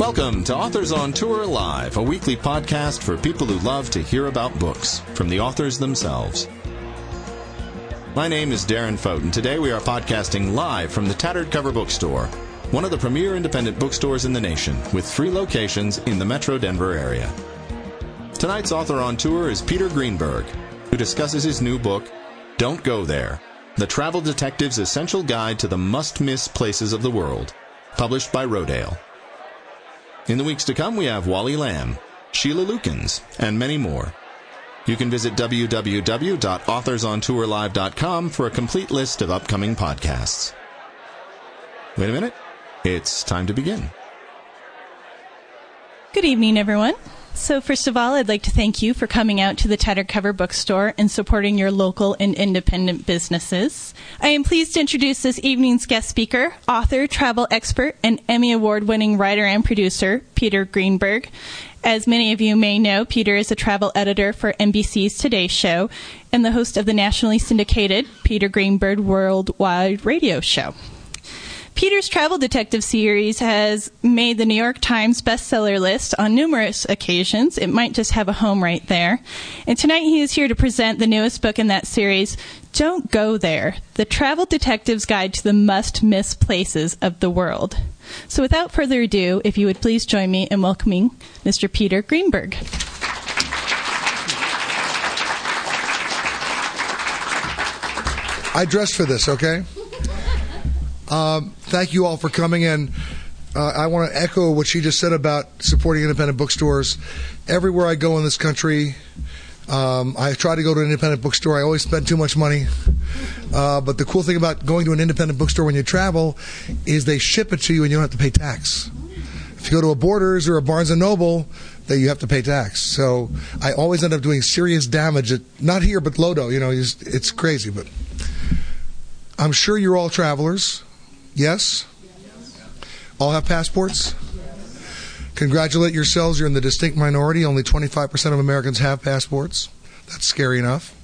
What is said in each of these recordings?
Welcome to Authors on Tour Live, a weekly podcast for people who love to hear about books from the authors themselves. My name is Darren Fote, and today we are podcasting live from the Tattered Cover Bookstore, one of the premier independent bookstores in the nation, with 3 locations in the Metro Denver area. Tonight's author on tour is Peter Greenberg, who discusses his new book, Don't Go There, The Travel Detective's Essential Guide to the Must-Miss Places of the World, published by Rodale. In the weeks to come, we have Wally Lamb, Sheila Lukens, and many more. You can visit www.authorsontourlive.com for a complete list of upcoming podcasts. Wait a minute. It's time to begin. Good evening, everyone. So first of all, I'd like to thank you for coming out to the Tattered Cover Bookstore and supporting your local and independent businesses. I am pleased to introduce this evening's guest speaker, author, travel expert, and Emmy Award-winning writer and producer, Peter Greenberg. As many of you may know, Peter is a travel editor for NBC's Today Show and the host of the nationally syndicated Peter Greenberg Worldwide Radio Show. Peter's Travel Detective series has made the New York Times bestseller list on numerous occasions. It might just have a home right there. And tonight he is here to present the newest book in that series, Don't Go There, The Travel Detective's Guide to the Must-Miss Places of the World. So without further ado, if you would please join me in welcoming Mr. Peter Greenberg. I dressed for this, okay? Thank you all for coming in. I want to echo what she just said about supporting independent bookstores. Everywhere I go in this country, I try to go to an independent bookstore. I always spend too much money. But the cool thing about going to an independent bookstore when you travel is they ship it to you and you don't have to pay tax. If you go to a Borders or a Barnes & Noble, then you have to pay tax. So I always end up doing serious damage. Not here, but Lodo. You know, it's crazy. But I'm sure you're all travelers. Yes? All have passports? Congratulate yourselves. You're in the distinct minority. Only 25% of Americans have passports. That's scary enough.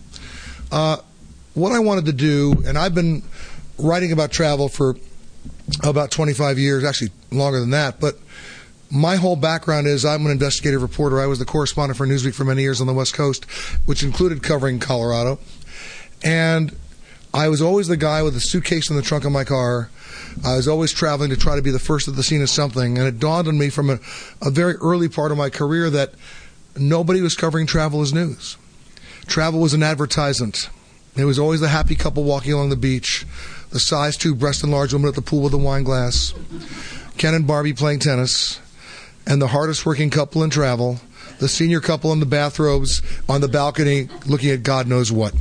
What I wanted to do, and I've been writing about travel for about 25 years, actually longer than that, but my whole background is I'm an investigative reporter. I was the correspondent for Newsweek for many years on the West Coast, which included covering Colorado. And I was always the guy with a suitcase in the trunk of my car. I was always traveling to try to be the first at the scene of something. And it dawned on me from a very early part of my career that nobody was covering travel as news. Travel was an advertisement. It was always the happy couple walking along the beach, the size 2 breast enlarged woman at the pool with a wine glass, Ken and Barbie playing tennis, and the hardest working couple in travel, the senior couple in the bathrobes on the balcony looking at God knows what.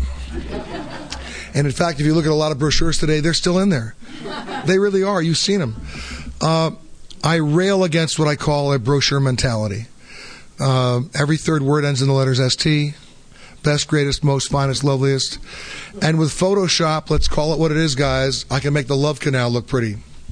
And in fact, if you look at a lot of brochures today, they're still in there. They really are. You've seen them. I rail against what I call a brochure mentality. Every third word ends in the letters ST. Best, greatest, most, finest, loveliest. And with Photoshop, let's call it what it is, guys, I can make the love canal look pretty.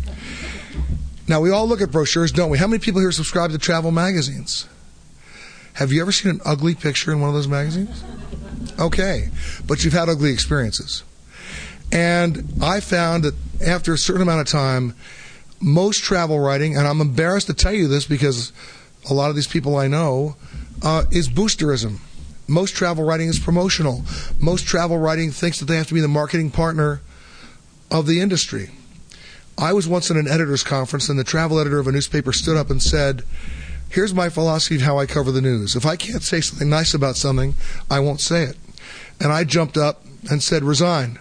Now, we all look at brochures, don't we? How many people here subscribe to travel magazines? Have you ever seen an ugly picture in one of those magazines? Okay, but you've had ugly experiences. And I found that after a certain amount of time, most travel writing, and I'm embarrassed to tell you this because a lot of these people I know, is boosterism. Most travel writing is promotional. Most travel writing thinks that they have to be the marketing partner of the industry. I was once in an editor's conference, and the travel editor of a newspaper stood up and said, "Here's my philosophy of how I cover the news. If I can't say something nice about something, I won't say it." And I jumped up and said, "Resign,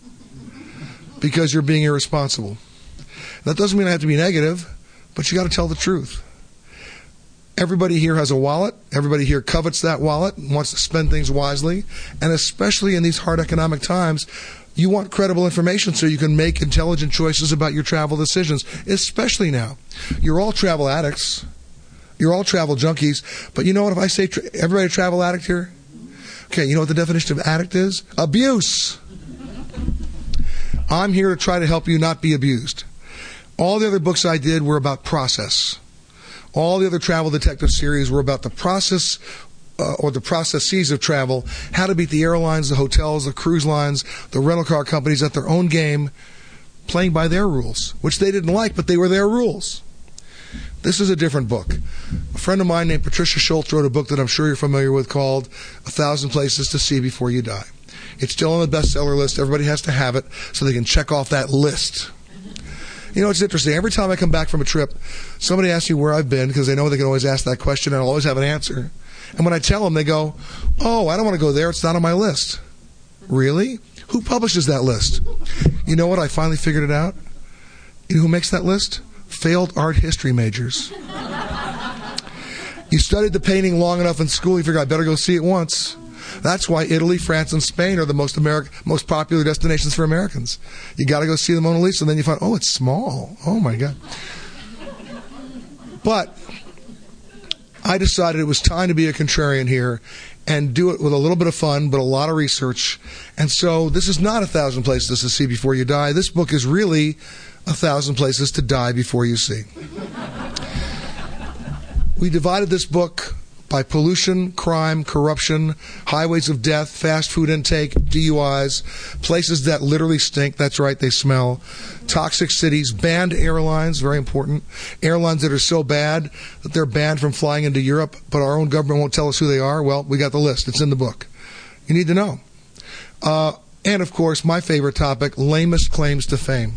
because you're being irresponsible." That doesn't mean I have to be negative, but you got to tell the truth. Everybody here has a wallet. Everybody here covets that wallet and wants to spend things wisely. And especially in these hard economic times, you want credible information so you can make intelligent choices about your travel decisions, especially now. You're all travel addicts. You're all travel junkies. But you know what? If I say everybody a travel addict here? Okay, you know what the definition of addict is? Abuse. I'm here to try to help you not be abused. All the other books I did were about process. All the other travel detective series were about the process or the processes of travel, how to beat the airlines, the hotels, the cruise lines, the rental car companies at their own game, playing by their rules, which they didn't like, but they were their rules. This is a different book. A friend of mine named Patricia Schultz wrote a book that I'm sure you're familiar with called 1,000 Places to See Before You Die. It's still on the bestseller list. Everybody has to have it so they can check off that list. You know, it's interesting. Every time I come back from a trip, somebody asks me where I've been because they know they can always ask that question and I'll always have an answer. And when I tell them, they go, "Oh, I don't want to go there. It's not on my list." Really? Who publishes that list? You know what? I finally figured it out. You know who makes that list? Failed art history majors. You studied the painting long enough in school, you figure I better go see it once. That's why Italy, France, and Spain are the most popular destinations for Americans. You got to go see the Mona Lisa, and then you find, oh, it's small. Oh, my God. But I decided it was time to be a contrarian here and do it with a little bit of fun, but a lot of research. And so this is not 1,000 Places to See Before You Die. This book is really 1,000 Places to Die Before You See. We divided this book by pollution, crime, corruption, highways of death, fast food intake, DUIs, places that literally stink, that's right, they smell, toxic cities, banned airlines, very important, airlines that are so bad that they're banned from flying into Europe, but our own government won't tell us who they are. Well, we got the list. It's in the book. You need to know. And, of course, my favorite topic, lamest claims to fame,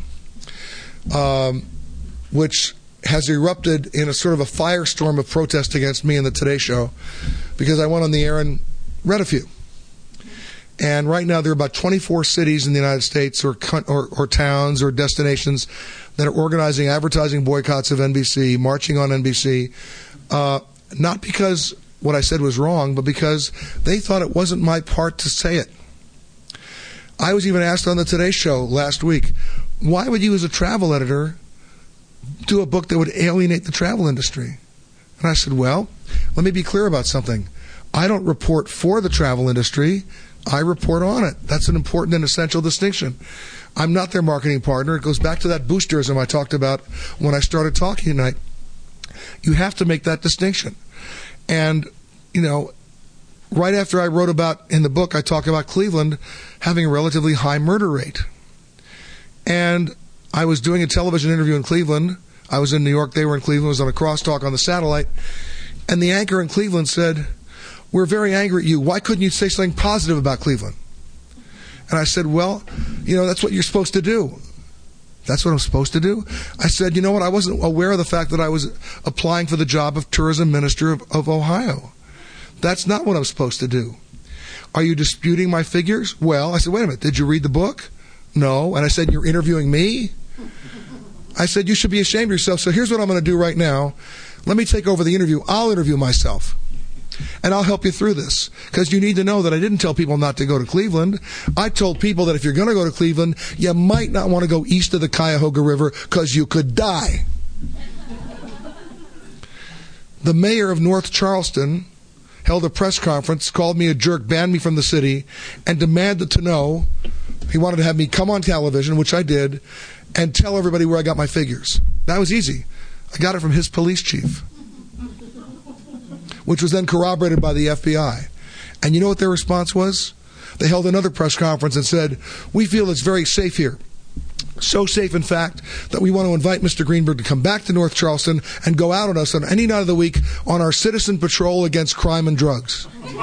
which has erupted in a sort of a firestorm of protest against me in the Today Show because I went on the air and read a few. And right now there are about 24 cities in the United States or towns or destinations that are organizing advertising boycotts of NBC, marching on NBC, not because what I said was wrong, but because they thought it wasn't my part to say it. I was even asked on the Today Show last week, why would you as a travel editor do a book that would alienate the travel industry? And I said, well, let me be clear about something. I don't report for the travel industry. I report on it. That's an important and essential distinction. I'm not their marketing partner. It goes back to that boosterism I talked about when I started talking tonight. You have to make that distinction. And, you know, right after I wrote about, in the book, I talk about Cleveland having a relatively high murder rate. And I was doing a television interview in Cleveland. I was in New York. They were in Cleveland. I was on a crosstalk on the satellite. And the anchor in Cleveland said, "We're very angry at you. Why couldn't you say something positive about Cleveland?" And I said, well, you know, that's what you're supposed to do. That's what I'm supposed to do? I said, you know what? I wasn't aware of the fact that I was applying for the job of tourism minister of Ohio. That's not what I'm supposed to do. Are you disputing my figures? Well, I said, wait a minute. Did you read the book? No. And I said, you're interviewing me? I said, you should be ashamed of yourself. So here's what I'm going to do right now. Let me take over the interview. I'll interview myself. And I'll help you through this. Because you need to know that I didn't tell people not to go to Cleveland. I told people that if you're going to go to Cleveland, you might not want to go east of the Cuyahoga River because you could die. The mayor of North Charleston held a press conference, called me a jerk, banned me from the city, and demanded to know. He wanted to have me come on television, which I did, and tell everybody where I got my figures. That was easy. I got it from his police chief, which was then corroborated by the FBI. And you know what their response was? They held another press conference and said, we feel it's very safe here. So safe, in fact, that we want to invite Mr. Greenberg to come back to North Charleston and go out on us on any night of the week on our citizen patrol against crime and drugs.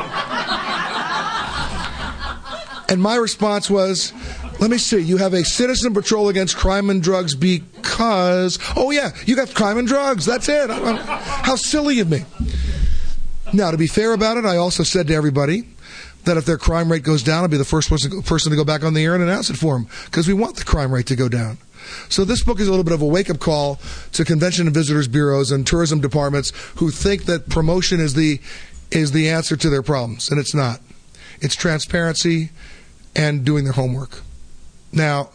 And my response was, let me see, you have a citizen patrol against crime and drugs because, oh yeah, you got crime and drugs, that's it. How silly of me. Now, to be fair about it, I also said to everybody that if their crime rate goes down, I'll be the first person to go back on the air and announce it for them, because we want the crime rate to go down. So this book is a little bit of a wake-up call to convention and visitors bureaus and tourism departments who think that promotion is the answer to their problems, and it's not. It's transparency and doing their homework. Now,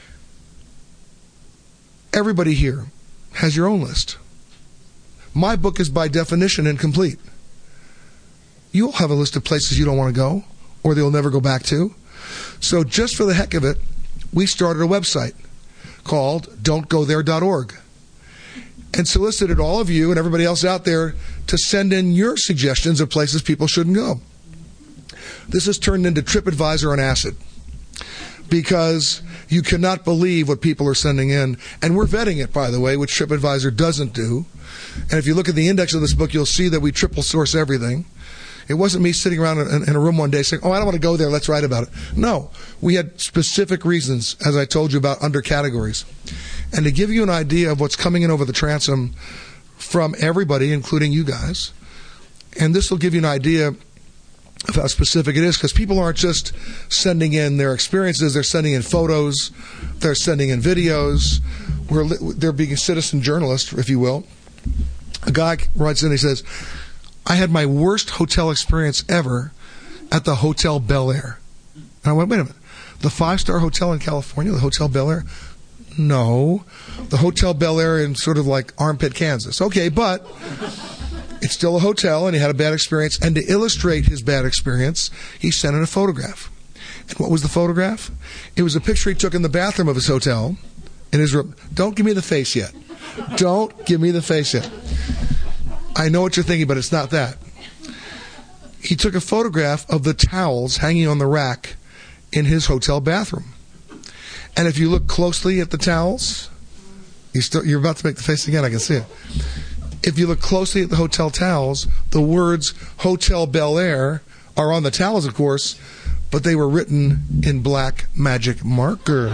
everybody here has your own list. My book is by definition incomplete. You all have a list of places you don't want to go or they'll never go back to. So just for the heck of it, we started a website called don'tgothere.org and solicited all of you and everybody else out there to send in your suggestions of places people shouldn't go. This has turned into TripAdvisor on acid because You cannot believe what people are sending in. And we're vetting it, by the way, which TripAdvisor doesn't do. And if you look at the index of this book, you'll see that we triple source everything. It wasn't me sitting around in a room one day saying, oh, I don't want to go there, let's write about it. No, we had specific reasons, as I told you, about under categories. And to give you an idea of what's coming in over the transom from everybody, including you guys, and this will give you an idea of how specific it is, because people aren't just sending in their experiences, they're sending in photos, they're sending in videos, they're being citizen journalists, if you will. A guy writes in, he says, I had my worst hotel experience ever at the Hotel Bel Air. And I went, wait a minute, the 5-star hotel in California, the Hotel Bel Air? No, the Hotel Bel Air in sort of like Armpit, Kansas. Okay, but it's still a hotel, and he had a bad experience. And to illustrate his bad experience, he sent in a photograph. And what was the photograph? It was a picture he took in the bathroom of his hotel, in his room. Don't give me the face yet. Don't give me the face yet. I know what you're thinking, but it's not that. He took a photograph of the towels hanging on the rack in his hotel bathroom. And if you look closely at the towels, you're about to make the face again, I can see it. If you look closely at the hotel towels, the words Hotel Bel Air are on the towels, of course, but they were written in black magic marker.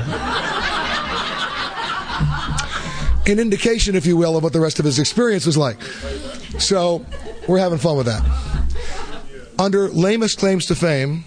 An indication, if you will, of what the rest of his experience was like. So, we're having fun with that. Under lamest claims to fame,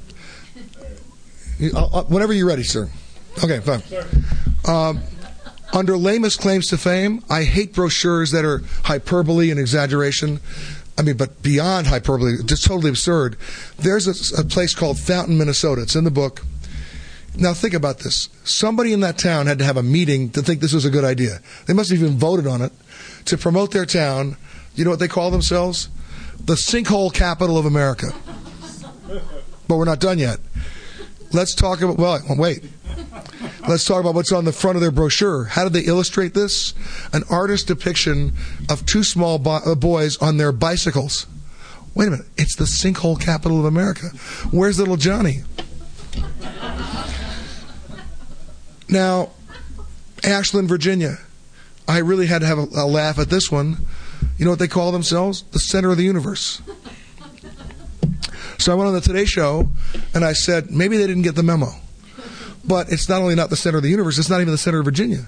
whenever you're ready, sir. Okay, fine. Under lamest claims to fame, I hate brochures that are hyperbole and exaggeration. I mean, but beyond hyperbole, just totally absurd. There's a place called Fountain, Minnesota. It's in the book. Now think about this. Somebody in that town had to have a meeting to think this was a good idea. They must have even voted on it to promote their town. You know what they call themselves? The sinkhole capital of America. But we're not done yet. Let's talk about, well, wait. Let's talk about what's on the front of their brochure. How did they illustrate this? An artist depiction of two small boys on their bicycles. Wait a minute. It's the sinkhole capital of America. Where's little Johnny? Now, Ashland, Virginia. I really had to have a laugh at this one. You know what they call themselves? The center of the universe. So I went on the Today Show, and I said, maybe they didn't get the memo. But it's not only not the center of the universe, it's not even the center of Virginia.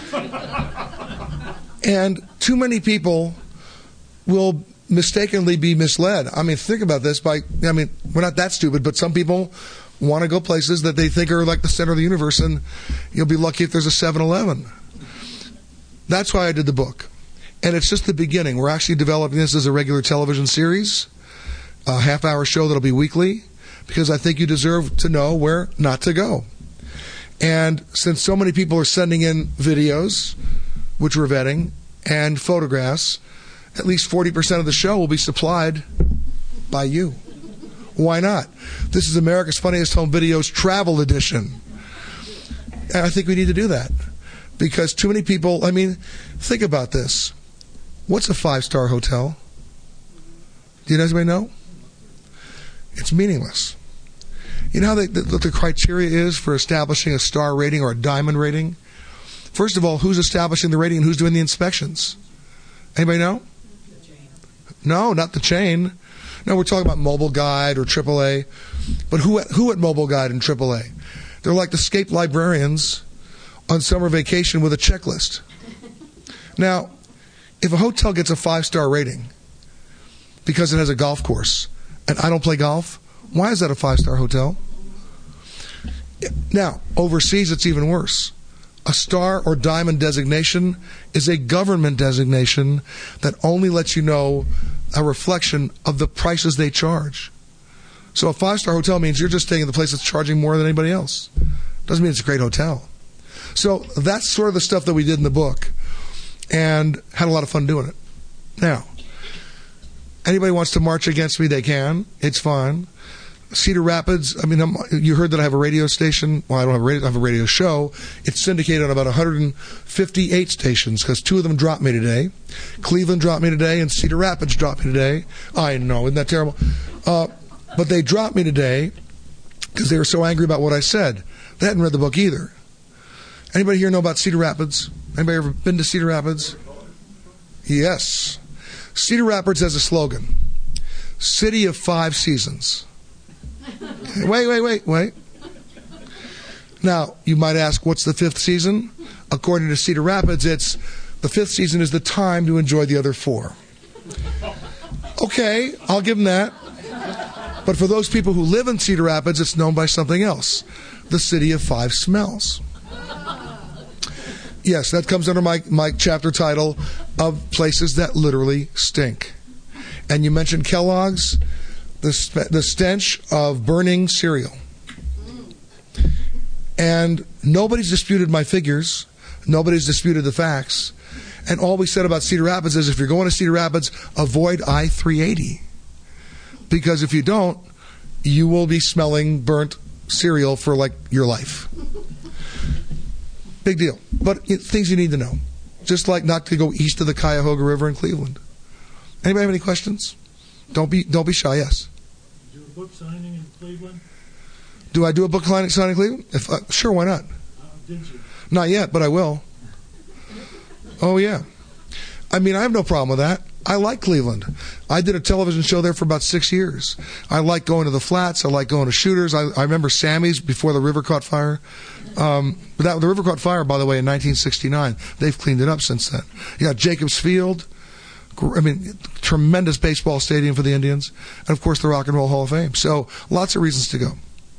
And too many people will mistakenly be misled. I mean, think about this. We're not that stupid, but some people want to go places that they think are like the center of the universe, and you'll be lucky if there's a 7-Eleven. That's why I did the book. And it's just the beginning. We're actually developing this as a regular television series, a half-hour show that'll be weekly, because I think you deserve to know where not to go. And since so many people are sending in videos, which we're vetting, and photographs, at least 40% of the show will be supplied by you. Why not? This is America's Funniest Home Videos Travel Edition. And I think we need to do that. Because too many people, I mean, think about this. What's a 5-star hotel? Do you guys know? It's meaningless. You know how what the criteria is for establishing a star rating or a diamond rating? First of all, who's establishing the rating and who's doing the inspections? Anybody know? The chain. No, not the chain. No, we're talking about Mobile Guide or AAA. But who at Mobile Guide and AAA? They're like the escaped librarians on summer vacation with a checklist. Now, if a hotel gets a 5-star rating because it has a golf course, and I don't play golf, why is that a 5-star hotel? Now, overseas it's even worse. A star or diamond designation is a government designation that only lets you know a reflection of the prices they charge. So a 5-star hotel means you're just staying at the place that's charging more than anybody else. Doesn't mean it's a great hotel. So that's sort of the stuff that we did in the book, and had a lot of fun doing it. Now, anybody wants to march against me, they can. It's fine. Cedar Rapids, you heard that I have a radio station. Well, I don't have a radio, I have a radio show. It's syndicated on about 158 stations because 2 of them dropped me today. Cleveland dropped me today, and Cedar Rapids dropped me today. I know, isn't that terrible? But they dropped me today because they were so angry about what I said. They hadn't read the book either. Anybody here know about Cedar Rapids? Anybody ever been to Cedar Rapids? Yes. Cedar Rapids has a slogan, City of 5 Seasons. Wait. Now, you might ask, what's the 5th season? According to Cedar Rapids, it's the 5th season is the time to enjoy the other 4. Okay, I'll give them that. But for those people who live in Cedar Rapids, it's known by something else, the City of 5 Smells. Yes, that comes under my chapter title of places that literally stink. And you mentioned Kellogg's, the stench of burning cereal. And nobody's disputed my figures. Nobody's disputed the facts. And all we said about Cedar Rapids is if you're going to Cedar Rapids, avoid I-380. Because if you don't, you will be smelling burnt cereal for like your life. Big deal. But things you need to know. Just like not to go east of the Cuyahoga River in Cleveland. Anybody have any questions? Don't be shy, yes. Do a book signing in Cleveland? Do I do a book signing in Cleveland? Sure, why not? Did you? Not yet, but I will. Oh, yeah. I mean, I have no problem with that. I like Cleveland. I did a television show there for about 6 years. I like going to the flats. I like going to shooters. I remember Sammy's before the river caught fire. The river caught fire, by the way, in 1969. They've cleaned it up since then. You got Jacobs Field. I mean, tremendous baseball stadium for the Indians. And, of course, the Rock and Roll Hall of Fame. So, lots of reasons to go.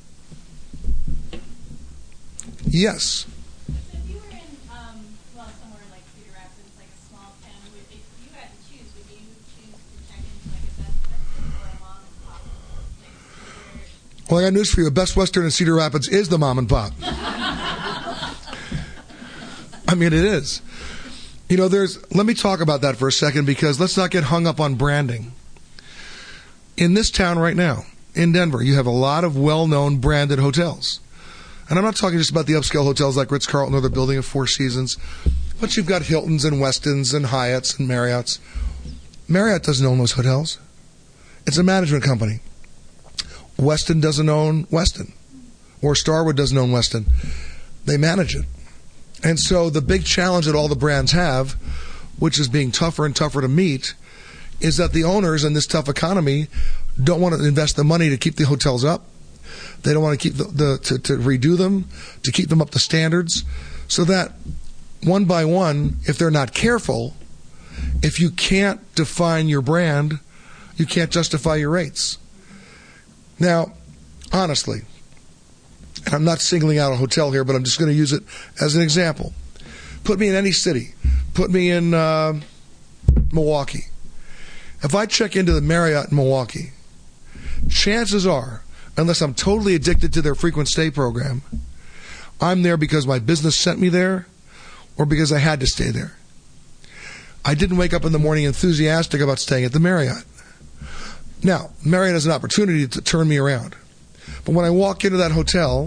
Yes. So if you were in, somewhere like Cedar Rapids, like a small town, if you had to choose, would you choose to check into like a Best Western or a mom and pop place? Well, I got news for you. A Best Western in Cedar Rapids is the mom and pop. I mean, it is. You know, let me talk about that for a second because let's not get hung up on branding. In this town right now, in Denver, you have a lot of well-known branded hotels. And I'm not talking just about the upscale hotels like Ritz-Carlton or the building of Four Seasons, but you've got Hiltons and Westins and Hyatts and Marriotts. Marriott doesn't own those hotels. It's a management company. Westin doesn't own Westin, or Starwood doesn't own Westin. They manage it. And so the big challenge that all the brands have, which is being tougher and tougher to meet, is that the owners in this tough economy don't want to invest the money to keep the hotels up. They don't want to keep to redo them, to keep them up to standards, so that one by one, if they're not careful, if you can't define your brand, you can't justify your rates. Now, honestly, and I'm not singling out a hotel here, but I'm just going to use it as an example. Put me in any city. Put me in Milwaukee. If I check into the Marriott in Milwaukee, chances are, unless I'm totally addicted to their frequent stay program, I'm there because my business sent me there or because I had to stay there. I didn't wake up in the morning enthusiastic about staying at the Marriott. Now, Marriott has an opportunity to turn me around. But when I walk into that hotel,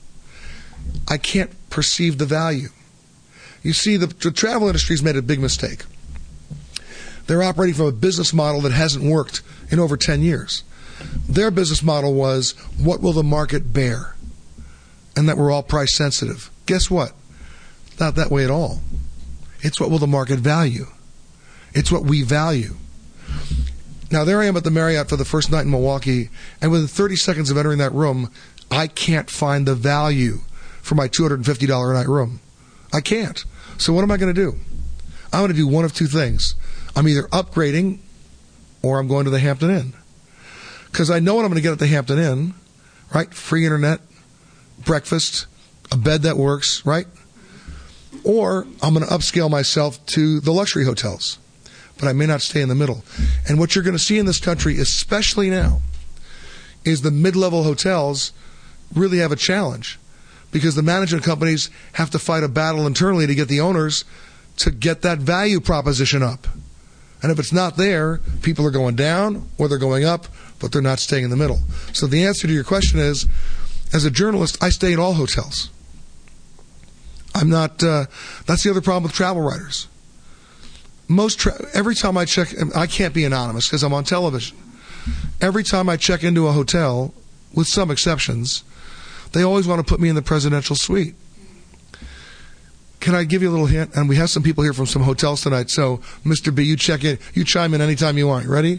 I can't perceive the value. You see, the travel industry's made a big mistake. They're operating from a business model that hasn't worked in over 10 years. Their business model was, what will the market bear? And that we're all price sensitive. Guess what? Not that way at all. It's what will the market value. It's what we value. Now, there I am at the Marriott for the first night in Milwaukee, and within 30 seconds of entering that room, I can't find the value for my $250 a night room. I can't. So what am I going to do? I'm going to do one of two things. I'm either upgrading or I'm going to the Hampton Inn. Because I know what I'm going to get at the Hampton Inn, right? Free internet, breakfast, a bed that works, right? Or I'm going to upscale myself to the luxury hotels. But I may not stay in the middle. And what you're going to see in this country, especially now, is the mid-level hotels really have a challenge. Because the management companies have to fight a battle internally to get the owners to get that value proposition up. And if it's not there, people are going down or they're going up, but they're not staying in the middle. So the answer to your question is, as a journalist, I stay in all hotels. I'm not, that's the other problem with travel writers. Every time I check, I can't be anonymous because I'm on television. Every time I check into a hotel, with some exceptions, they always want to put me in the presidential suite. Can I give you a little hint? And we have some people here from some hotels tonight. So, Mr. B, you check in. You chime in anytime you want. Ready?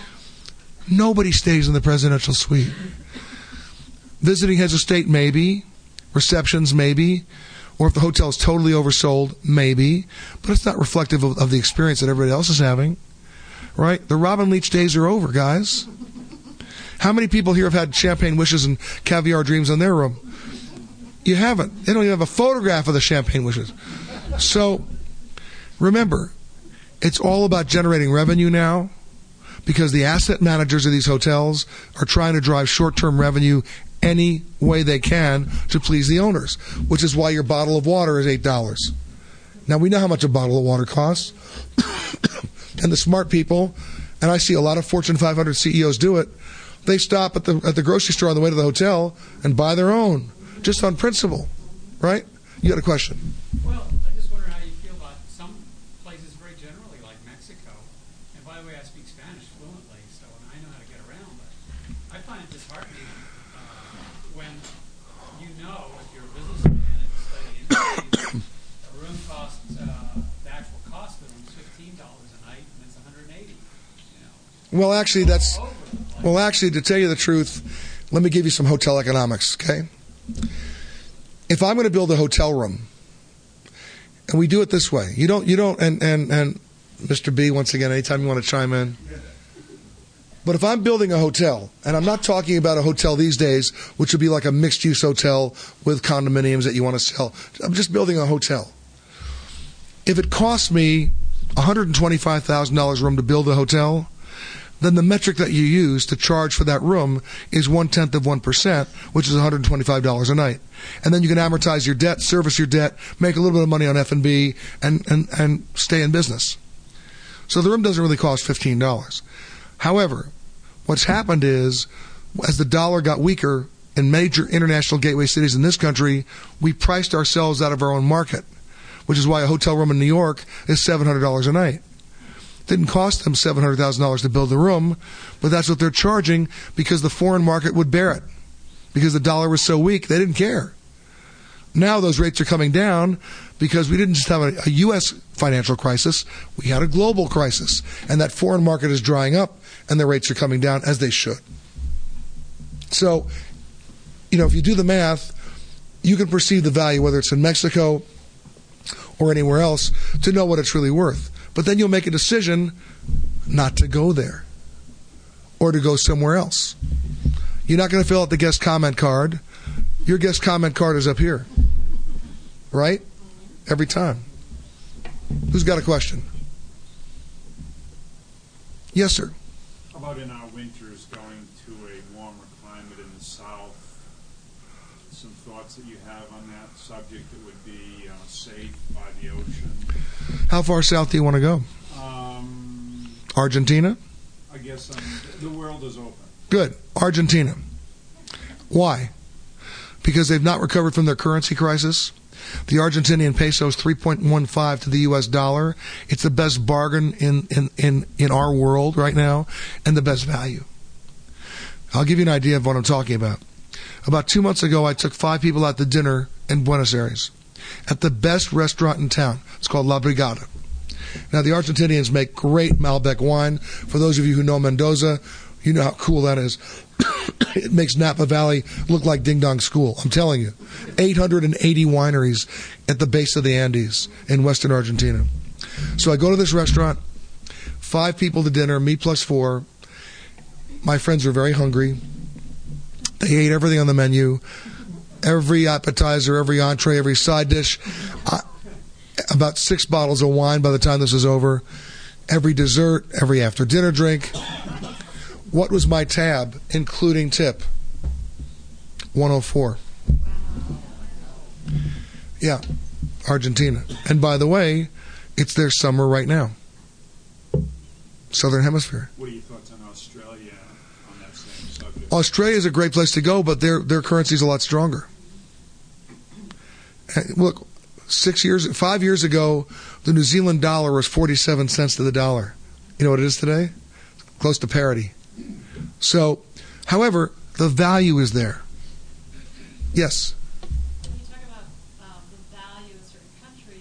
Nobody stays in the presidential suite. Visiting heads of state, maybe. Receptions, maybe. Or if the hotel is totally oversold, maybe. But it's not reflective of the experience that everybody else is having. Right? The Robin Leach days are over, guys. How many people here have had champagne wishes and caviar dreams in their room? You haven't. They don't even have a photograph of the champagne wishes. So, remember, it's all about generating revenue now because the asset managers of these hotels are trying to drive short-term revenue any way they can to please the owners, which is why your bottle of water is $8. Now, we know how much a bottle of water costs. And the smart people, and I see a lot of Fortune 500 CEOs do it, they stop at the grocery store on the way to the hotel and buy their own. Just on principle, right? You got a question? Well, I just wonder how you feel about some places very generally, like Mexico. And by the way, I speak Spanish fluently, so I know how to get around. But I find it disheartening when you know, if you're a businessman and study industry, a room costs, the actual cost of the room is $15 a night, and it's $180. Well, actually, to tell you the truth, let me give you some hotel economics, okay? If I'm going to build a hotel room, and we do it this way, you don't, and Mr. B, once again, anytime you want to chime in. But if I'm building a hotel, and I'm not talking about a hotel these days, which would be like a mixed-use hotel with condominiums that you want to sell. I'm just building a hotel. If it costs me $125,000 room to build a hotel, then the metric that you use to charge for that room is 0.1%, which is $125 a night. And then you can amortize your debt, service your debt, make a little bit of money on F&B, and stay in business. So the room doesn't really cost $15. However, what's happened is, as the dollar got weaker in major international gateway cities in this country, we priced ourselves out of our own market, which is why a hotel room in New York is $700 a night. Didn't cost them $700,000 to build the room, but that's what they're charging because the foreign market would bear it. Because the dollar was so weak, they didn't care. Now those rates are coming down because we didn't just have a U.S. financial crisis, we had a global crisis. And that foreign market is drying up and the rates are coming down as they should. So, if you do the math, you can perceive the value, whether it's in Mexico or anywhere else, to know what it's really worth. But then you'll make a decision not to go there or to go somewhere else. You're not going to fill out the guest comment card. Your guest comment card is up here. Right? Every time. Who's got a question? Yes, sir. How about in our winters going to a warmer climate in the south? Some thoughts that you have on that subject that would be safe by the ocean? How far south do you want to go? Argentina? I guess the world is open. Good. Argentina. Why? Because they've not recovered from their currency crisis. The Argentinian peso is 3.15 to the U.S. dollar. It's the best bargain in our world right now and the best value. I'll give you an idea of what I'm talking about. About 2 months ago, I took 5 people out to dinner in Buenos Aires at the best restaurant in town. It's called La Brigada. Now, the Argentinians make great Malbec wine. For those of you who know Mendoza, you know how cool that is. It makes Napa Valley look like Ding Dong School. I'm telling you. 880 wineries at the base of the Andes in western Argentina. So I go to this restaurant, 5 people to dinner, me plus 4. My friends are very hungry. They ate everything on the menu. Every appetizer, every entree, every side dish. About 6 bottles of wine by the time this is over. Every dessert, every after dinner drink. What was my tab, including tip? 104. Yeah, Argentina. And by the way, it's their summer right now. Southern Hemisphere. What are your thoughts on Australia on that same subject? Australia is a great place to go, but their currency is a lot stronger. Look, 5 years ago, the New Zealand dollar was 47 cents to the dollar. You know what it is today? Close to parity. So, however, the value is there. Yes? When you talk about the value of certain countries,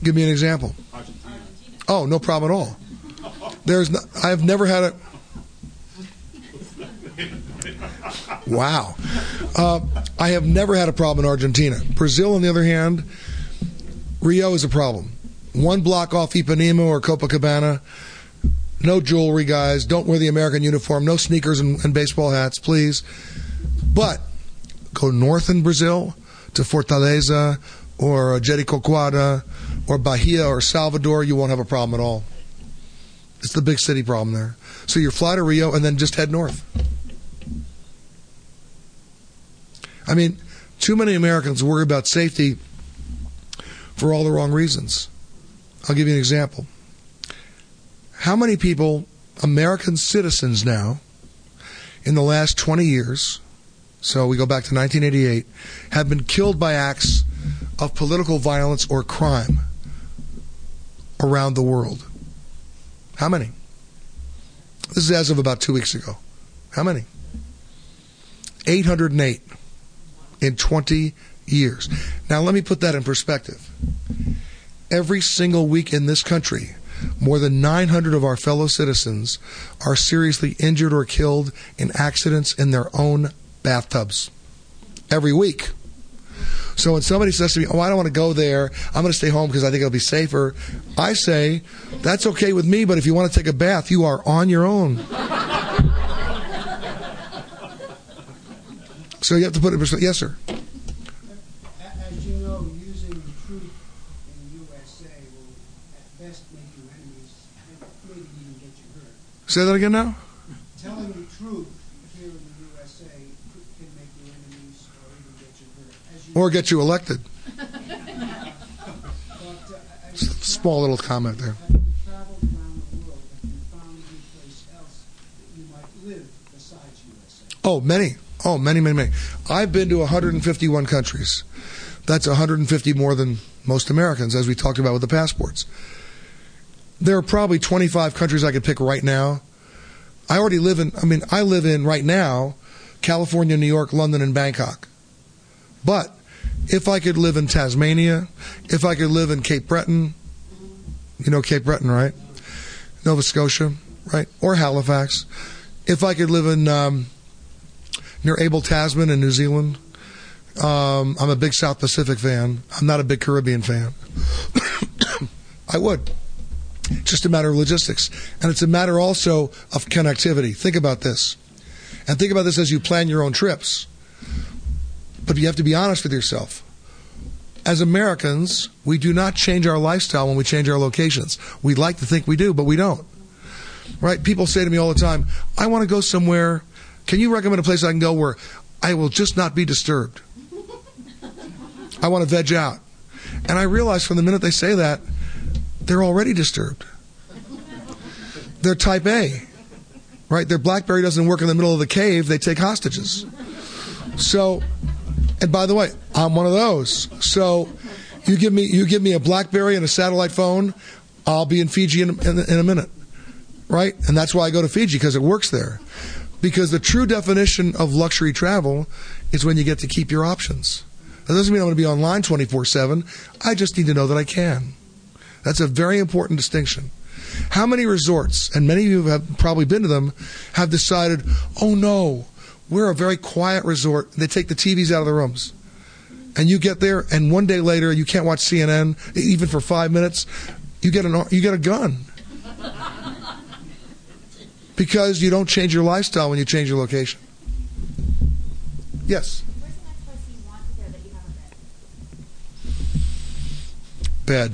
Give me an example. Argentina. Oh, no problem at all. I've never had a... Wow. I have never had a problem in Argentina. Brazil, on the other hand, Rio is a problem. One block off Ipanema or Copacabana. No jewelry, guys. Don't wear the American uniform. No sneakers and baseball hats, please. But go north in Brazil to Fortaleza or Jericoacoara or Bahia or Salvador, you won't have a problem at all. It's the big city problem there. So you fly to Rio and then just head north. I mean, too many Americans worry about safety for all the wrong reasons. I'll give you an example. How many people, American citizens now, in the last 20 years, so we go back to 1988, have been killed by acts of political violence or crime around the world? How many? This is as of about 2 weeks ago. How many? 808 in 20 years. Now let me put that in perspective. Every single week in this country, more than 900 of our fellow citizens are seriously injured or killed in accidents in their own bathtubs. Every week. So when somebody says to me, oh, I don't want to go there, I'm going to stay home because I think it'll be safer, I say, that's okay with me, but if you want to take a bath, you are on your own. So you have to put it in perspective. Yes, sir. As you know, using the truth in the USA will at best make you enemies and maybe even get you hurt. Say that again now? Telling the truth here in the USA can make you enemies or even get you hurt. As you Or get you elected. as you Small little comment there. Have you traveled around the world? Have you found any place else that you might live besides USA? Oh, many. Oh, many. I've been to 151 countries. That's 150 more than most Americans, as we talked about with the passports. There are probably 25 countries I could pick right now. I live in right now, California, New York, London, and Bangkok. But if I could live in Tasmania, if I could live in Cape Breton, you know Cape Breton, right? Nova Scotia, right? Or Halifax. If I could live in near Abel Tasman in New Zealand. I'm a big South Pacific fan. I'm not a big Caribbean fan. I would. Just a matter of logistics. And it's a matter also of connectivity. Think about this. And think about this as you plan your own trips. But you have to be honest with yourself. As Americans, we do not change our lifestyle when we change our locations. We'd like to think we do, but we don't. Right? People say to me all the time, I want to go somewhere. Can you recommend a place I can go where I will just not be disturbed? I want to veg out. And I realize from the minute they say that, they're already disturbed. They're type A. Right? Their BlackBerry doesn't work in the middle of the cave. They take hostages. So, and by the way, I'm one of those. So you give me a BlackBerry and a satellite phone, I'll be in Fiji in a minute. Right? And that's why I go to Fiji, because it works there. Because the true definition of luxury travel is when you get to keep your options. That doesn't mean I'm going to be online 24/7. I just need to know that I can. That's a very important distinction. How many resorts, and many of you have probably been to them, have decided, oh no, we're a very quiet resort. They take the TVs out of the rooms. And you get there, and one day later, you can't watch CNN, even for 5 minutes. You get a gun. Because you don't change your lifestyle when you change your location. Yes? Where's the next place you want to go that you haven't been? Bed.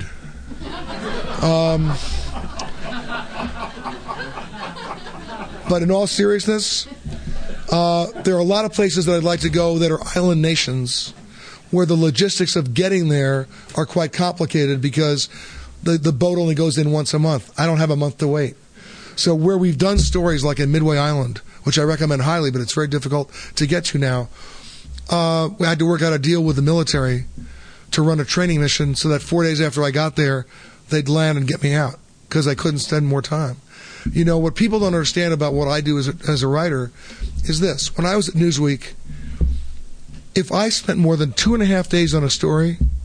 But in all seriousness, there are a lot of places that I'd like to go that are island nations where the logistics of getting there are quite complicated because the boat only goes in once a month. I don't have a month to wait. So where we've done stories like in Midway Island, which I recommend highly, but it's very difficult to get to now, we had to work out a deal with the military to run a training mission so that 4 days after I got there, they'd land and get me out because I couldn't spend more time. You know, what people don't understand about what I do as a writer is this. When I was at Newsweek, if I spent more than 2.5 days on a story,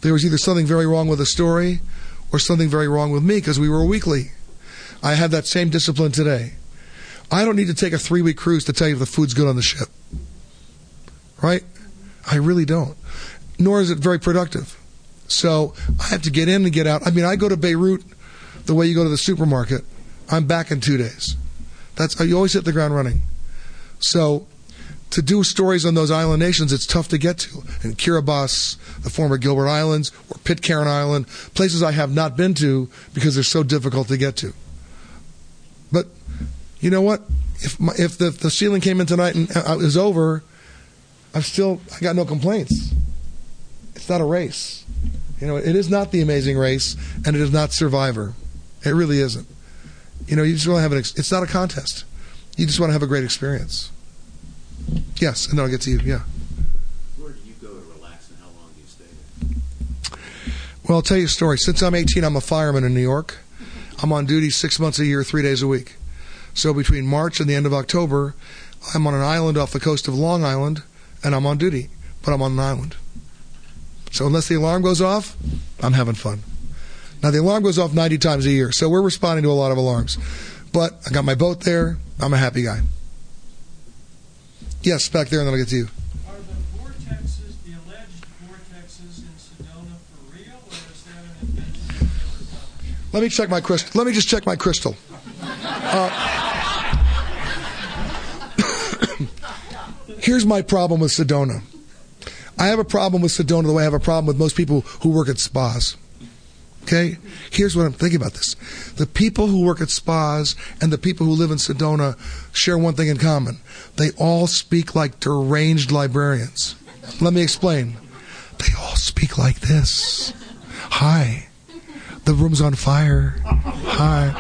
there was either something very wrong with the story or something very wrong with me because we were a weekly. I have that same discipline today. I don't need to take a 3-week cruise to tell you if the food's good on the ship. Right? I really don't. Nor is it very productive. So I have to get in and get out. I mean, I go to Beirut the way you go to the supermarket. I'm back in 2 days. You always hit the ground running. So to do stories on those island nations, it's tough to get to. And Kiribati, the former Gilbert Islands, or Pitcairn Island, places I have not been to because they're so difficult to get to. But you know what? If the ceiling came in tonight and it was over, I got no complaints. It's not a race. You know, it is not The Amazing Race, and it is not Survivor. It really isn't. You know, you just want to have it's not a contest. You just want to have a great experience. Yes, and then I'll get to you. Yeah. Where do you go to relax, and how long do you stay there? Well, I'll tell you a story. Since I'm 18, I'm a fireman in New York. I'm on duty 6 months a year, 3 days a week. So between March and the end of October, I'm on an island off the coast of Long Island, and I'm on duty, but I'm on an island. So unless the alarm goes off, I'm having fun. Now, the alarm goes off 90 times a year, so we're responding to a lot of alarms. But I got my boat there. I'm a happy guy. Yes, back there, and then I'll get to you. Are the vortexes, the alleged vortexes in Sedona for real, or is that an invention? Let me check my crystal. Let me just check my crystal. Here's my problem with Sedona. I have a problem with Sedona the way I have a problem with most people who work at spas. Okay? Here's what I'm thinking about this. The people who work at spas and the people who live in Sedona share one thing in common. They all speak like deranged librarians. Let me explain. They all speak like this. Hi. The room's on fire. Hi.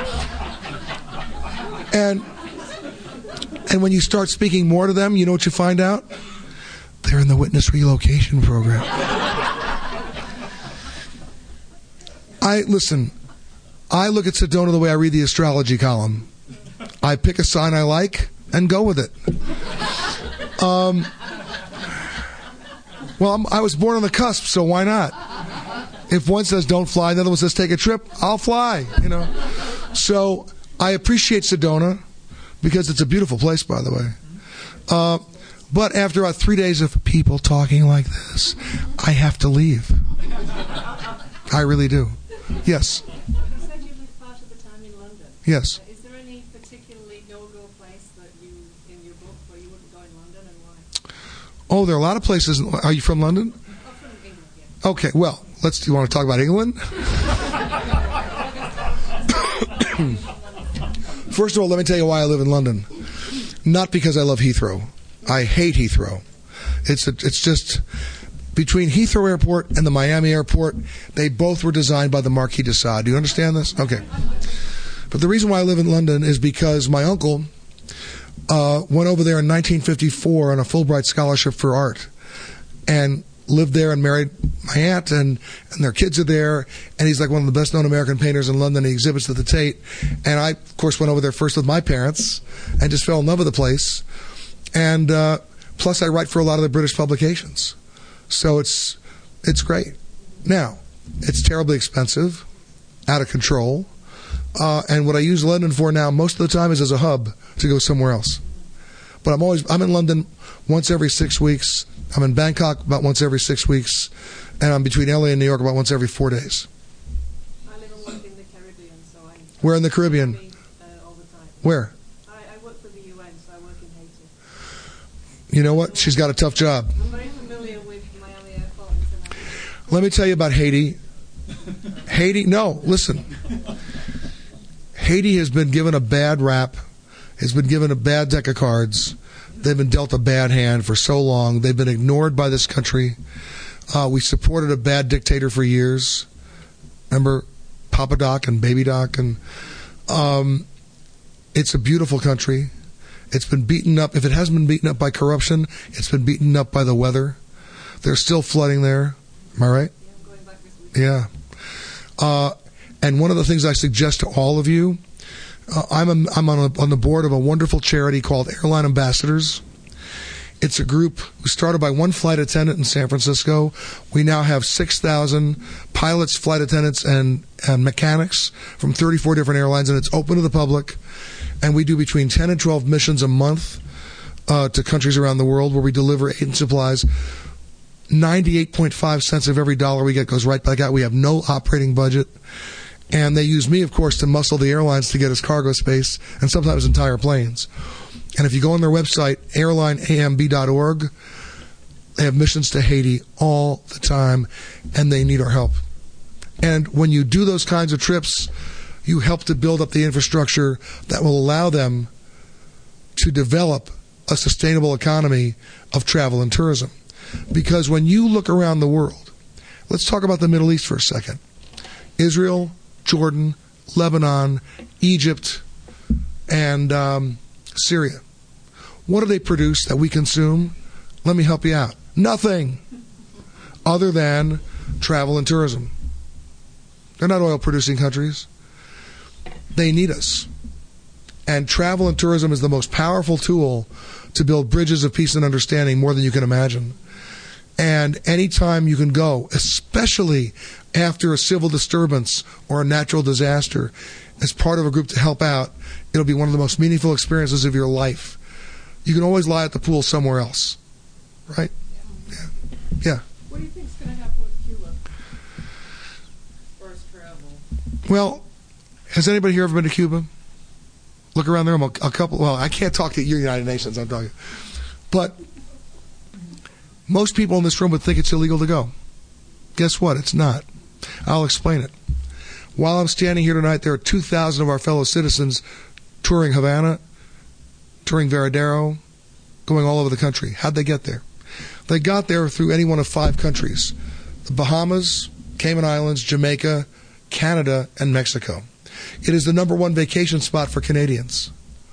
And when you start speaking more to them, you know what you find out? They're in the witness relocation program. I look at Sedona the way I read the astrology column. I pick a sign I like and go with it. Well, I was born on the cusp, so why not? If one says don't fly, the other one says take a trip, I'll fly, you know. So I appreciate Sedona because it's a beautiful place, by the way. But after about 3 days of people talking like this, I have to leave. I really do. Yes. You said you lived part of the time in London. Yes. Is there any particularly no-go place that you, in your book, where you wouldn't go in London, and why? Oh, there are a lot of places. Are you from London? I'm from England, yeah. Okay, well, do you want to talk about England? First of all, let me tell you why I live in London. Not because I love Heathrow. I hate Heathrow. It's just between Heathrow Airport and the Miami Airport, they both were designed by the Marquis de Sade. Do you understand this? Okay. But the reason why I live in London is because my uncle went over there in 1954 on a Fulbright scholarship for art and lived there and married my aunt, and their kids are there, and he's like one of the best known American painters in London. He exhibits at the Tate, and I, of course, went over there first with my parents and just fell in love with the place. And plus, I write for a lot of the British publications, so it's great. Now, it's terribly expensive, out of control, and what I use London for now most of the time is as a hub to go somewhere else. But I'm in London once every 6 weeks. I'm in Bangkok about once every 6 weeks, and I'm between LA and New York about once every 4 days. I live and work in the Caribbean, so I... Where in the Caribbean? All the time. Where? I work for the UN, so I work in Haiti. You know what? She's got a tough job. I'm very familiar with Miami Airport International. Let me tell you about Haiti. Listen. Haiti has been given a bad rap, has been given a bad deck of cards. They've been dealt a bad hand for so long. They've been ignored by this country. We supported a bad dictator for years. Remember Papa Doc and Baby Doc? And it's a beautiful country. It's been beaten up. If it hasn't been beaten up by corruption, it's been beaten up by the weather. There's still flooding there. Am I right? Yeah, I'm going back this week. Yeah. And one of the things I suggest to all of you, I'm on the board of a wonderful charity called Airline Ambassadors. It's a group who started by one flight attendant in San Francisco. We now have 6,000 pilots, flight attendants, and mechanics from 34 different airlines, and it's open to the public. And we do between 10 and 12 missions a month to countries around the world where we deliver aid and supplies. 98.5 cents of every dollar we get goes right back out. We have no operating budget. And they use me, of course, to muscle the airlines to get us cargo space and sometimes entire planes. And if you go on their website, airlineamb.org, they have missions to Haiti all the time, and they need our help. And when you do those kinds of trips, you help to build up the infrastructure that will allow them to develop a sustainable economy of travel and tourism. Because when you look around the world, let's talk about the Middle East for a second. Israel, Jordan, Lebanon, Egypt, and Syria. What do they produce that we consume? Let me help you out. Nothing other than travel and tourism. They're not oil-producing countries. They need us. And travel and tourism is the most powerful tool to build bridges of peace and understanding more than you can imagine. And anytime you can go, especially after a civil disturbance or a natural disaster, as part of a group to help out, it'll be one of the most meaningful experiences of your life. You can always lie at the pool somewhere else, right? Yeah. What do you think is going to happen with Cuba as far as travel? Well, has anybody here ever been to Cuba? Look around there. A couple. Well, I can't talk to your United Nations. I'm talking, but most people in this room would think it's illegal to go. Guess what? It's not. I'll explain it. While I'm standing here tonight, there are 2,000 of our fellow citizens touring Havana, touring Veradero, going all over the country. How'd they get there? They got there through any one of 5 countries: the Bahamas, Cayman Islands, Jamaica, Canada, and Mexico. It is the number 1 vacation spot for Canadians.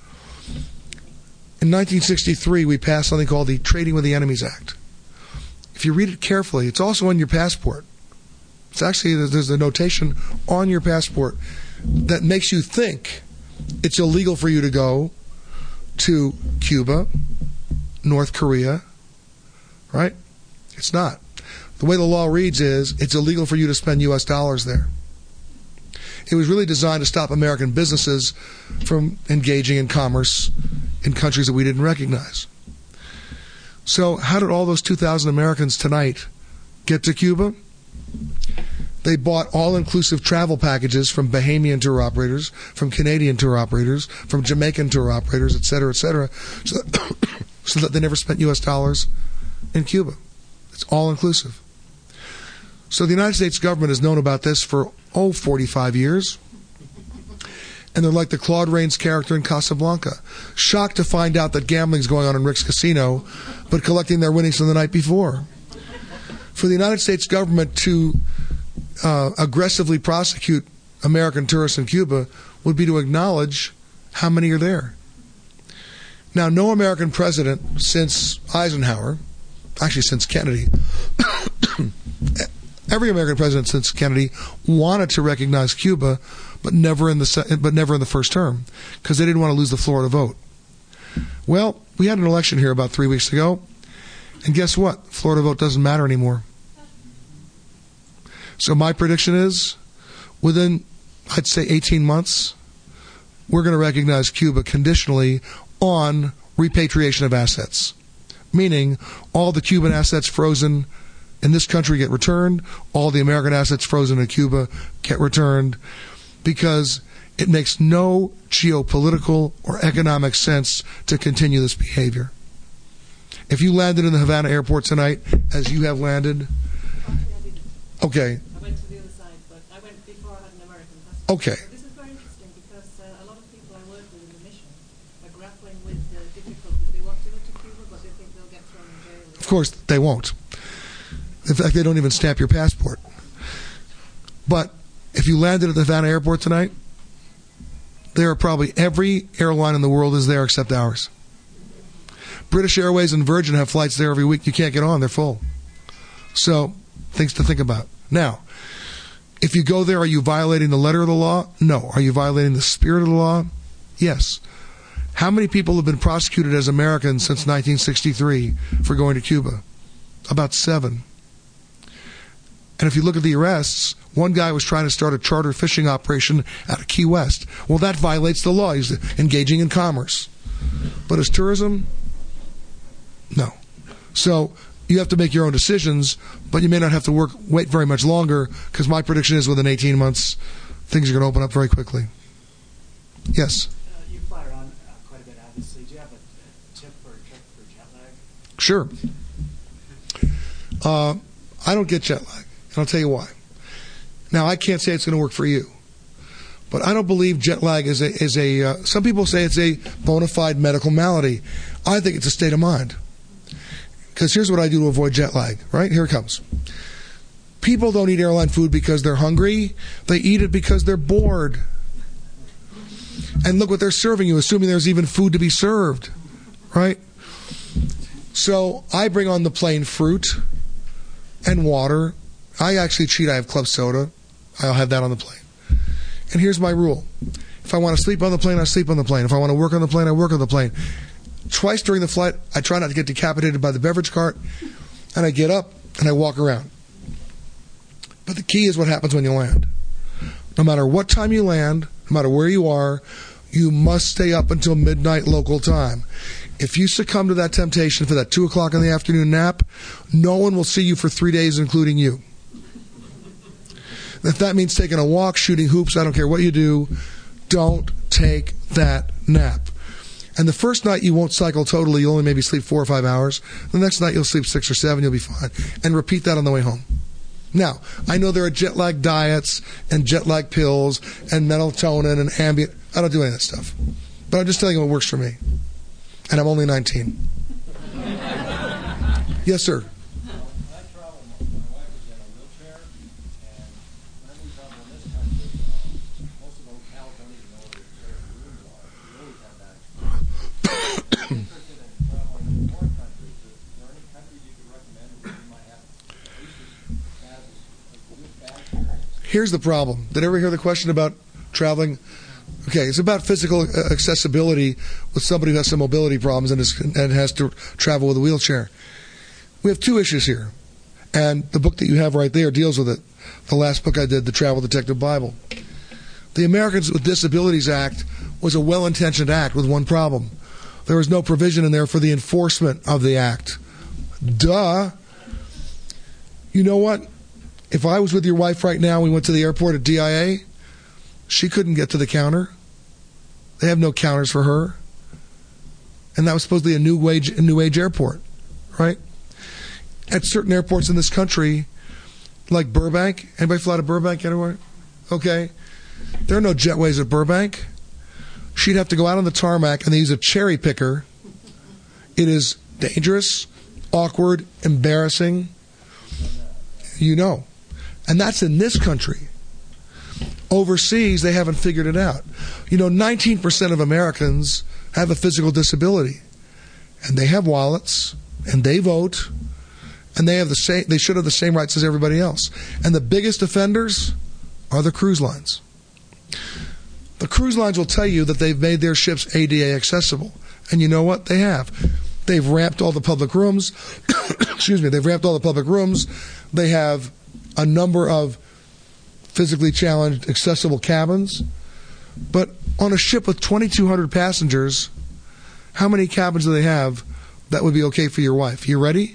In 1963, we passed something called the Trading with the Enemies Act. If you read it carefully, it's also on your passport. It's actually, there's a notation on your passport that makes you think it's illegal for you to go to Cuba, North Korea, right? It's not. The way the law reads is it's illegal for you to spend U.S. dollars there. It was really designed to stop American businesses from engaging in commerce in countries that we didn't recognize. So how did all those 2,000 Americans tonight get to Cuba? They bought all-inclusive travel packages from Bahamian tour operators, from Canadian tour operators, from Jamaican tour operators, et cetera, so that they never spent U.S. dollars in Cuba. It's all-inclusive. So the United States government has known about this for, 45 years. And they're like the Claude Rains character in Casablanca, shocked to find out that gambling's going on in Rick's Casino, but collecting their winnings from the night before. For the United States government to aggressively prosecute American tourists in Cuba would be to acknowledge how many are there. Now, no American president since Eisenhower, actually since Kennedy, every American president since Kennedy wanted to recognize Cuba, but never in the first term, because they didn't want to lose the Florida vote. Well, we had an election here about 3 weeks ago, and guess what? Florida vote doesn't matter anymore. So my prediction is, within, I'd say 18 months, we're going to recognize Cuba conditionally on repatriation of assets. Meaning, all the Cuban assets frozen in this country get returned, all the American assets frozen in Cuba get returned, because it makes no geopolitical or economic sense to continue this behavior. If you landed in the Havana airport tonight, as you have landed, okay. I went to the other side, but I went before I had an American passport. Okay. This is very interesting because a lot of people I work with in the mission are grappling with the difficulties. They want to go to Cuba, but they think they'll get thrown in jail. Of course, they won't. In fact, they don't even stamp your passport. But if you landed at the Havana airport tonight, there are probably every airline in the world is there except ours. British Airways and Virgin have flights there every week. You can't get on. They're full. So, things to think about. Now, if you go there, are you violating the letter of the law? No. Are you violating the spirit of the law? Yes. How many people have been prosecuted as Americans since 1963 for going to Cuba? About 7. And if you look at the arrests, one guy was trying to start a charter fishing operation out of Key West. Well, that violates the law. He's engaging in commerce. But as tourism, no. So you have to make your own decisions, but you may not have to wait very much longer, because my prediction is within 18 months, things are going to open up very quickly. Yes? You fly around quite a bit, obviously. Do you have a tip or a trick for jet lag? Sure. I don't get jet lag, and I'll tell you why. Now, I can't say it's going to work for you, but I don't believe jet lag is a some people say it's a bona fide medical malady. I think it's a state of mind. Because here's what I do to avoid jet lag, right? Here it comes. People don't eat airline food because they're hungry. They eat it because they're bored. And look what they're serving you, assuming there's even food to be served, right? So I bring on the plane fruit and water. I actually cheat. I have club soda. I'll have that on the plane. And here's my rule. If I want to sleep on the plane, I sleep on the plane. If I want to work on the plane, I work on the plane. Twice during the flight, I try not to get decapitated by the beverage cart, and I get up and I walk around. But the key is what happens when you land. No matter what time you land, no matter where you are, you must stay up until midnight local time. If you succumb to that temptation for that 2 o'clock in the afternoon nap, no one will see you for 3 days, including you. If that means taking a walk, shooting hoops, I don't care what you do, don't take that nap. And the first night you won't cycle totally, you'll only maybe sleep 4 or 5 hours. The next night you'll sleep 6 or 7, you'll be fine. And repeat that on the way home. Now, I know there are jet lag diets and jet lag pills and melatonin and Ambien. I don't do any of that stuff. But I'm just telling you what works for me. And I'm only 19. Yes, sir. Here's the problem. Did everyone hear the question about traveling? Okay, it's about physical accessibility with somebody who has some mobility problems and has to travel with a wheelchair. We have 2 issues here. And the book that you have right there deals with it. The last book I did, The Travel Detective Bible. The Americans with Disabilities Act was a well-intentioned act with one problem. There was no provision in there for the enforcement of the act. Duh. You know what? If I was with your wife right now, we went to the airport at DIA, she couldn't get to the counter. They have no counters for her. And that was supposedly a new age airport, right? At certain airports in this country, like Burbank, anybody fly to Burbank anywhere? Okay. There are no jetways at Burbank. She'd have to go out on the tarmac and they use a cherry picker. It is dangerous, awkward, embarrassing. You know. And that's in this country. Overseas, they haven't figured it out. 19% of Americans have a physical disability. And they have wallets, and they vote, and they should have the same rights as everybody else. And the biggest offenders are the cruise lines. The cruise lines will tell you that they've made their ships ADA accessible. And you know what? They have. They've ramped all the public rooms. Excuse me. They've ramped all the public rooms. They have a number of physically challenged accessible cabins. But on a ship with 2,200 passengers, how many cabins do they have that would be okay for your wife? You ready?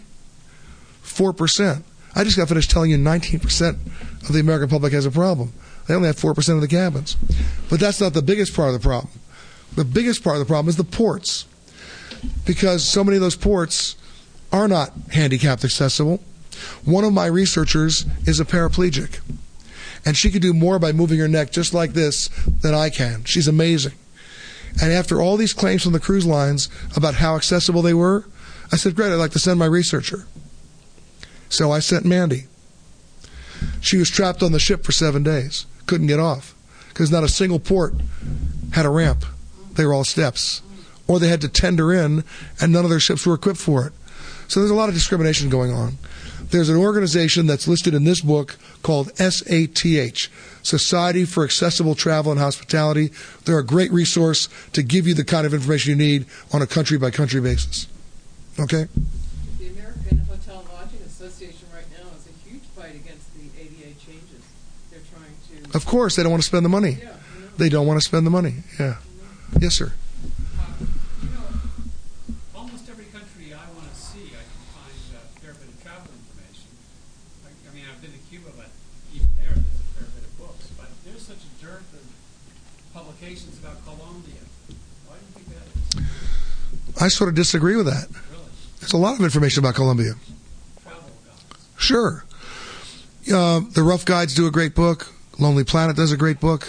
4%. I just got finished telling you 19% of the American public has a problem. They only have 4% of the cabins. But that's not the biggest part of the problem. The biggest part of the problem is the ports. Because so many of those ports are not handicapped accessible. One of my researchers is a paraplegic. And she could do more by moving her neck just like this than I can. She's amazing. And after all these claims from the cruise lines about how accessible they were, I said, great, I'd like to send my researcher. So I sent Mandy. She was trapped on the ship for 7 days. Couldn't get off. Because not a single port had a ramp. They were all steps. Or they had to tender in, and none of their ships were equipped for it. So there's a lot of discrimination going on. There's an organization that's listed in this book called SATH, Society for Accessible Travel and Hospitality. They're a great resource to give you the kind of information you need on a country-by-country basis. Okay? The American Hotel and Lodging Association right now is a huge fight against the ADA changes. They're trying to... Of course, they don't want to spend the money. Yeah, They don't want to spend the money. Yeah. Yes, sir. Almost every country I want to see, I can find a fair bit of travel information. I mean, I've been to Cuba, but even there's a fair bit of books. But there's such a dearth of publications about Colombia. Why do you think that is? I sort of disagree with that. Really? There's a lot of information about Colombia. Travel guides. Sure. The Rough Guides do a great book. Lonely Planet does a great book.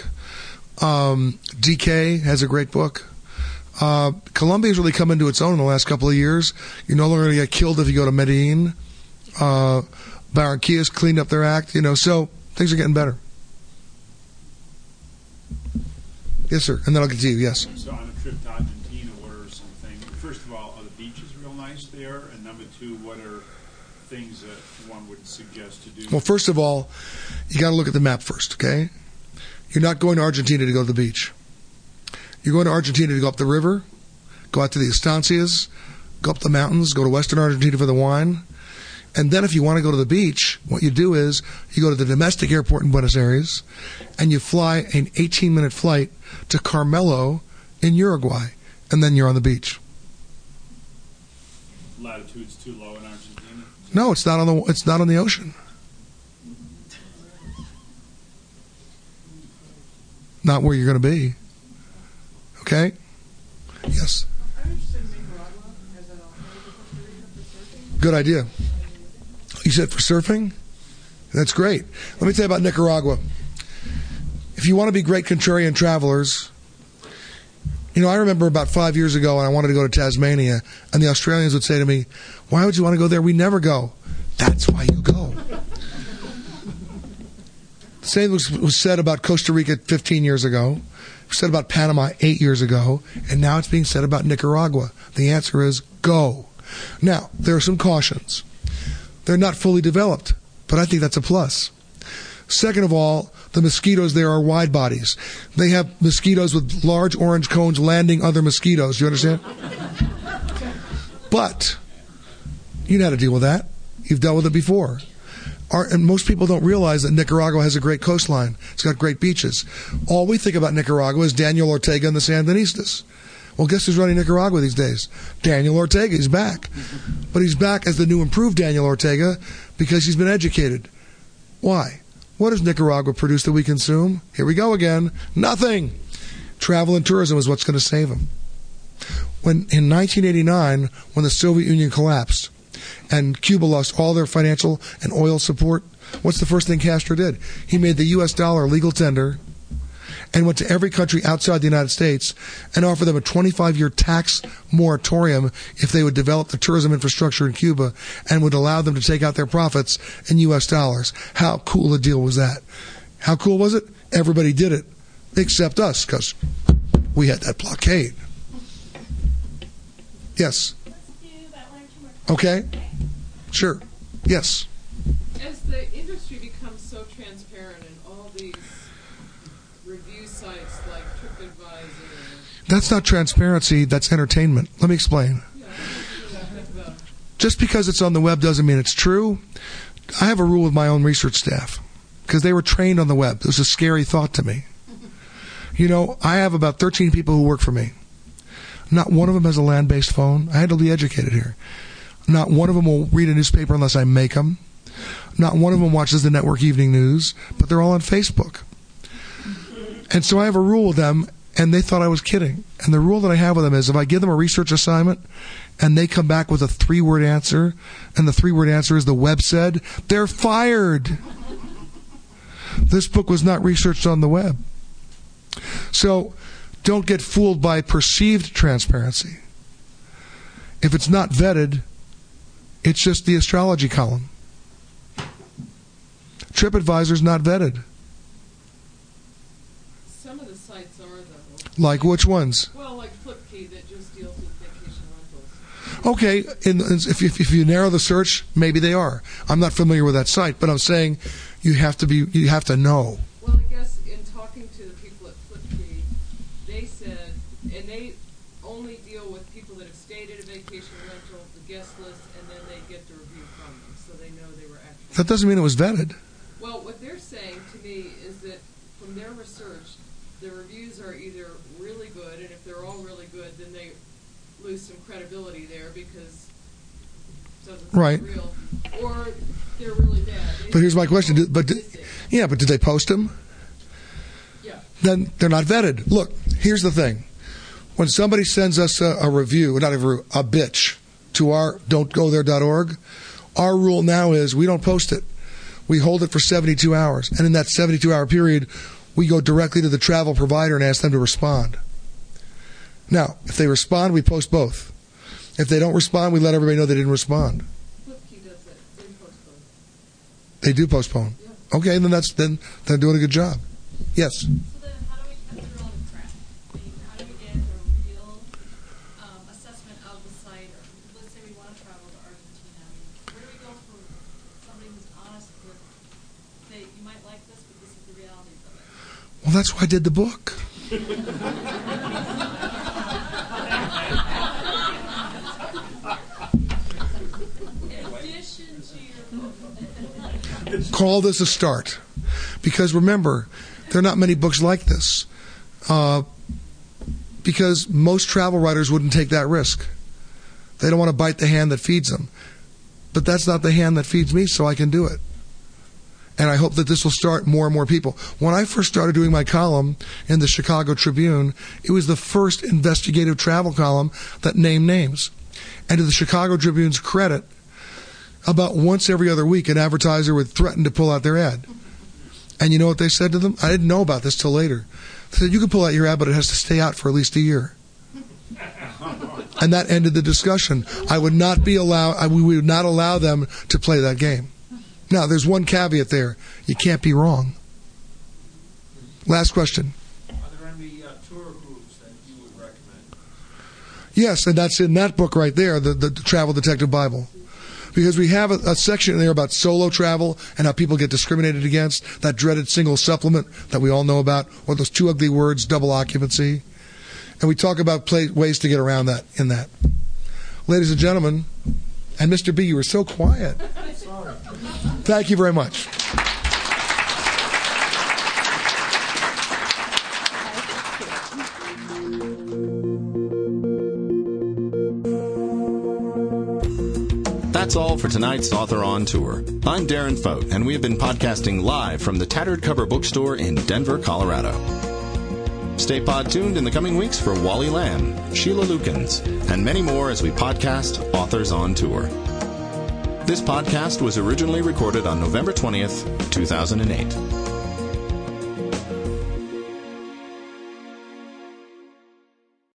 DK has a great book. Colombia's really come into its own in the last couple of years. You're no longer going to get killed if you go to Medellin. Barranquilla's cleaned up their act, so things are getting better. Yes, sir. And then I'll get to you. Yes. So on a trip to Argentina, what are some things? First of all, are the beaches real nice there? And number two, what are things that one would suggest to do? Well, first of all, you got to look at the map first, okay? You're not going to Argentina to go to the beach. You're going to Argentina to go up the river, go out to the estancias, go up the mountains, go to western Argentina for the wine. And then if you want to go to the beach, what you do is you go to the domestic airport in Buenos Aires and you fly an 18-minute flight to Carmelo in Uruguay, and then you're on the beach. Latitude's too low in Argentina? No, it's not on the ocean. Not where you're going to be. Okay? Yes. I'm interested in Nicaragua as an alternative to Costa Rica for surfing. Good idea. You said for surfing? That's great. Let me tell you about Nicaragua. If you want to be great contrarian travelers, I remember about 5 years ago, and I wanted to go to Tasmania, and the Australians would say to me, "Why would you want to go there? We never go." That's why you go. The same was said about Costa Rica 15 years ago, said about Panama 8 years ago, and now it's being said about Nicaragua. The answer is go. Now, there are some cautions. They're not fully developed, but I think that's a plus. Second of all, the mosquitoes there are wide bodies. They have mosquitoes with large orange cones landing other mosquitoes. Do you understand? But you know how to deal with that. You've dealt with it before. And most people don't realize that Nicaragua has a great coastline. It's got great beaches. All we think about Nicaragua is Daniel Ortega and the Sandinistas. Well, guess who's running Nicaragua these days? Daniel Ortega. He's back. But he's back as the new improved Daniel Ortega because he's been educated. Why? What does Nicaragua produce that we consume? Here we go again. Nothing. Travel and tourism is what's going to save him. In 1989, when the Soviet Union collapsed and Cuba lost all their financial and oil support, what's the first thing Castro did? He made the U.S. dollar legal tender and went to every country outside the United States and offered them a 25-year tax moratorium if they would develop the tourism infrastructure in Cuba and would allow them to take out their profits in U.S. dollars. How cool a deal was that? How cool was it? Everybody did it, except us, because we had that blockade. Yes? Okay. Sure. Yes. As the industry becomes so transparent and all these review sites like TripAdvisor... That's not transparency, that's entertainment. Let me explain. Just because it's on the web doesn't mean it's true. I have a rule with my own research staff because they were trained on the web. It was a scary thought to me. I have about 13 people who work for me. Not one of them has a land-based phone. I had to be educated here. Not one of them will read a newspaper unless I make them. Not one of them watches the network evening news, but they're all on Facebook. And so I have a rule with them, and they thought I was kidding. And the rule that I have with them is if I give them a research assignment and they come back with a 3-word answer, and the 3-word answer is the web said, they're fired. This book was not researched on the web. So don't get fooled by perceived transparency. If it's not vetted, it's just the astrology column. TripAdvisor's not vetted. Some of the sites are, though. Like which ones? Well, like Flipkey that just deals with vacation rentals. Okay, if you narrow the search, maybe they are. I'm not familiar with that site, but I'm saying you have to know. Well, I guess in talking to the people at Flipkey, they said, and they only deal with people that have stayed at a vacation rental, the guest list, and then they get the review from them, so they know they were actually. That doesn't mean it was vetted. Well, what they're saying to me is that from their research, the reviews are either really good, and if they're all really good, then they lose some credibility there because it doesn't seem real, or they're really bad. But here's my question: did they post them? Yeah. Then they're not vetted. Look, here's the thing: when somebody sends us a review, not a review, a bitch to our don'tgothere.org, our rule now is we don't post it. We hold it for 72 hours, and in that 72-hour period, we go directly to the travel provider and ask them to respond. Now, if they respond, we post both. If they don't respond, we let everybody know they didn't respond. Flipkey does that. They postpone. They do postpone. Yeah. Okay, then they're doing a good job. Yes. So then how do we cut through all the crap? I mean, how do we get a real assessment of the site? Or let's say we want to travel to Argentina. I mean, where do we go from somebody who's honest with, say, you might like this, but this is the realities of it? Well, that's why I did the book. Call this a start. Because remember, there are not many books like this. Because most travel writers wouldn't take that risk. They don't want to bite the hand that feeds them. But that's not the hand that feeds me, so I can do it. And I hope that this will start more and more people. When I first started doing my column in the Chicago Tribune, it was the first investigative travel column that named names. And to the Chicago Tribune's credit, about once every other week, an advertiser would threaten to pull out their ad. And you know what they said to them? I didn't know about this till later. They said, you can pull out your ad, but it has to stay out for at least a year. And that ended the discussion. We would not allow them to play that game. Now, there's one caveat there. You can't be wrong. Last question. Are there any tour groups that you would recommend? Yes, and that's in that book right there, the Travel Detective Bible. Because we have a section in there about solo travel and how people get discriminated against, that dreaded single supplement that we all know about, or those two ugly words, double occupancy. And we talk about ways to get around that in that. Ladies and gentlemen, and Mr. B, you were so quiet. Sorry. Thank you very much. That's all for tonight's Author on Tour. I'm Darren Fote, and we have been podcasting live from the Tattered Cover Bookstore in Denver, Colorado. Stay pod-tuned in the coming weeks for Wally Lamb, Sheila Lukens, and many more as we podcast Authors on Tour. This podcast was originally recorded on November 20th, 2008.